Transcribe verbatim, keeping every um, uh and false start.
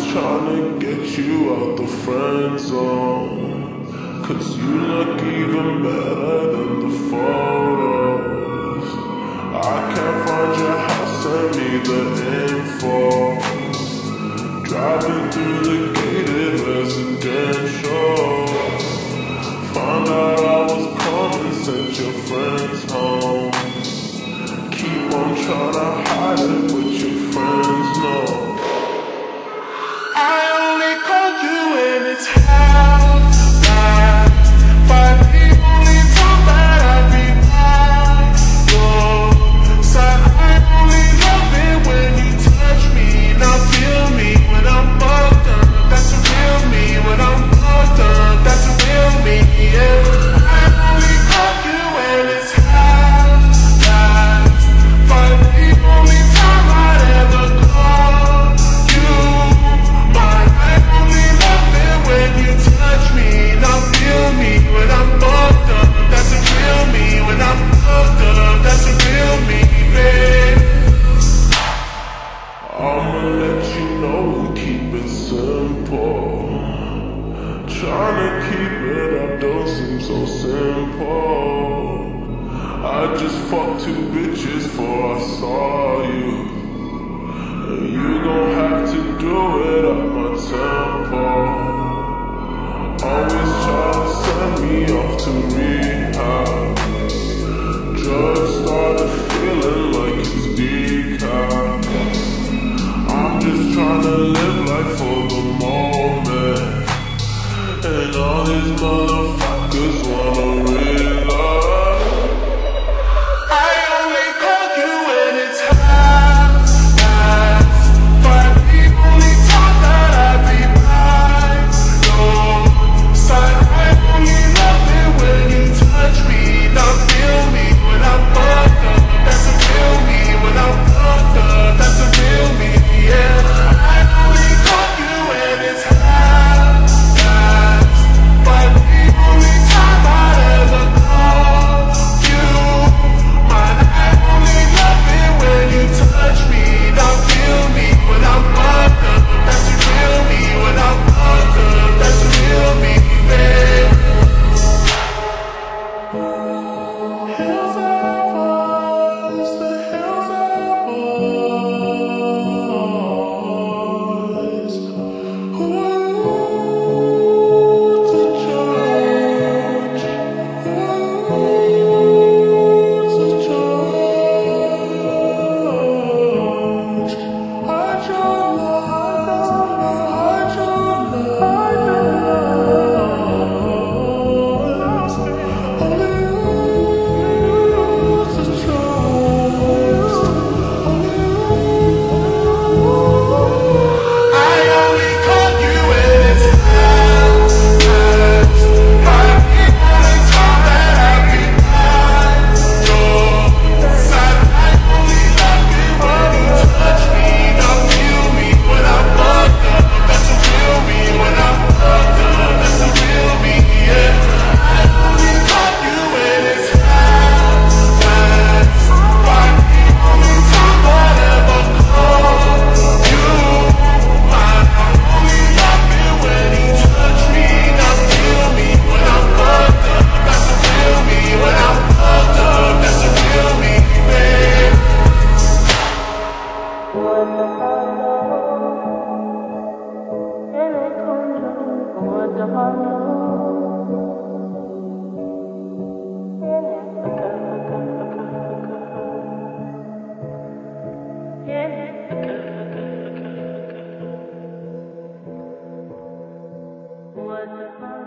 tryna get you out the friend zone, 'cause you look even better than the photos. I can't find your house, send me the info. Driving through the gated residential, found out I was coming, sent your friends home. Keep on trying to hide it, but your friends know. I only called you when it's half past five. The only time that I'd be by your side. I only love it when you touch me. Now feel me when I'm fucked up. That's the real me. When I'm fucked up, that's the real me, yeah. I only call you when it's half past five. The only time I'd ever call you mine. I only love it when you touch me. Now feel me when I'm fucked up. That's the real me. When I'm fucked up, that's the real me, babe. I'ma let you know and keep it simple. Tryna keep it up don't seem so simple. I just fucked two bitches before I saw you, and you gon' have to do it at my tempo. Always try to send me off to rehab. Drugs started feeling like it's decaf. I'm just tryna live life for the moment, and all these motherfuckers wanna realize. I only call you when it's half past five. The only time that I'd be by your side. I only love it when you touch me. Now feel me when I'm fucked up. That's the real me. When I'm fucked up, that's the real me, yeah. I only call you when it's half past five. The only time I'd ever call you mine. I only love it when you touch me. Now feel me when I'm fucked up. That's the real me. When I'm fucked up, that's the real me, babe. Hills and valleys, the hills and valleys. Who are you to judge? Who are you to judge? Hide your lies, hide your lies. Only you to trust. Only you. I only call you when it's half past five. The only time that I'd be by your side. I only love it when you touch me. Now feel me when I'm fucked up. That's the real me. When I'm fucked up, that's the real me, yeah. I only call you when it's half past five. The only time I'd ever call you mine. I only love it when you touch me. Now feel me when I'm fucked up. That's the real me. When I'm fucked up, that's the real me, babe. What the